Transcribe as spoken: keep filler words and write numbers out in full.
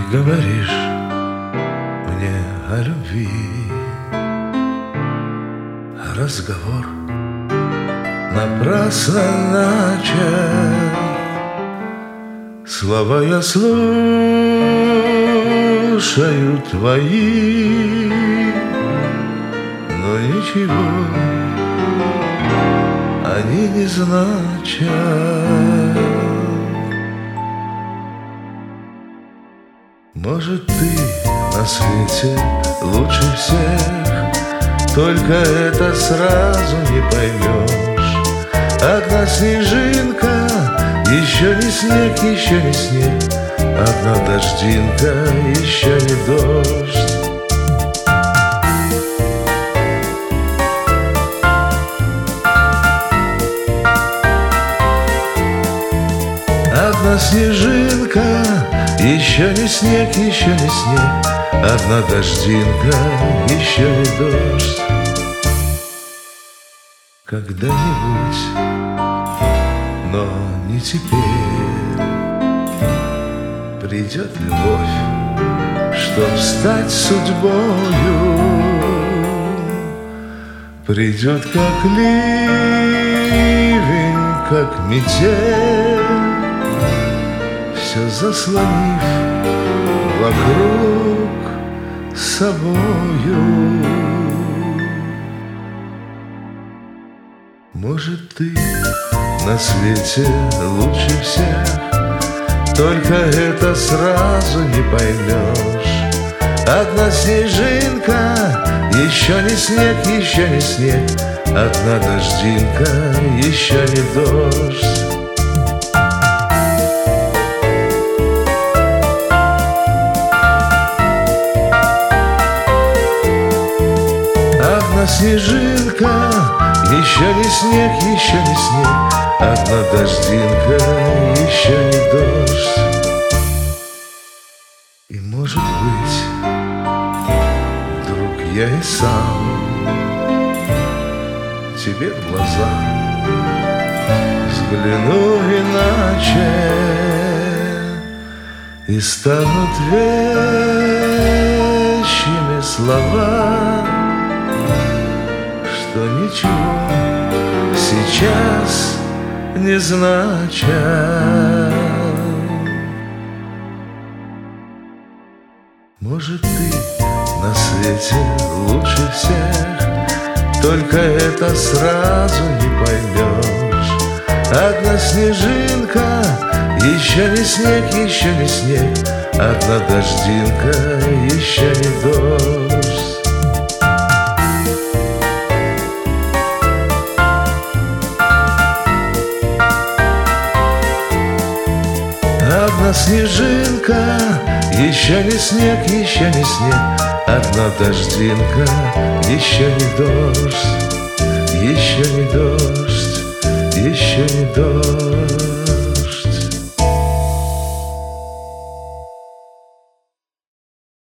говоришь мне о любви, разговор напрасно начат. Слова я слушаю твои, но ничего они не значат. Может, ты на свете лучше всех, только это сразу не поймешь. Одна снежинка, еще не снег, еще не снег. Одна дождинка, еще не дождь. Одна снежинка, еще не снег, еще не снег. Одна дождинка, еще не дождь. Когда-нибудь, но не теперь, придет любовь, чтоб стать судьбою. Придет как ливень, как метель, все заслонив вокруг собою. Может, ты на свете лучше всех, только это сразу не поймешь. Одна снежинка, еще не снег, еще не снег. Одна дождинка, еще не дождь. Одна снежинка, еще не снег, еще не снег. Одна дождинка, еще не дождь. И может быть, вдруг я и сам тебе в глаза взгляну иначе, и станут вещими слова, что ничего сейчас не значат. Может, ты на свете лучше всех, только это сразу не поймешь. Одна снежинка, еще не снег, еще не снег. Одна дождинка, еще не дождь. Одна снежинка, еще не снег, еще не снег. Одна дождинка, еще не дождь, еще не дождь, еще не дождь.